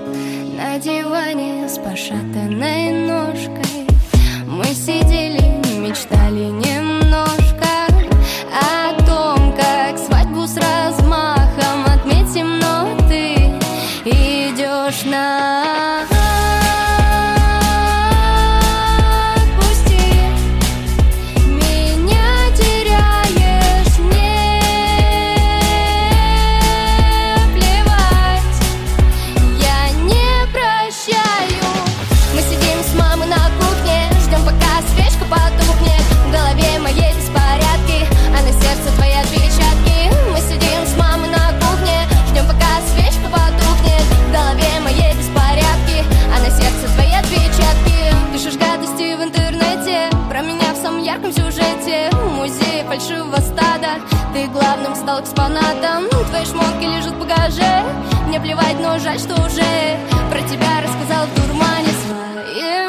на диване с пошатанной ножкой. Мы сидели, мечтали немножко о том, как свадьбу с размахом отметим, но ты идешь на... Фальшивого стада, ты главным стал экспонатом. Твои шмотки лежат в багаже. Мне плевать, но жаль, что уже про тебя рассказал в дурмане своем.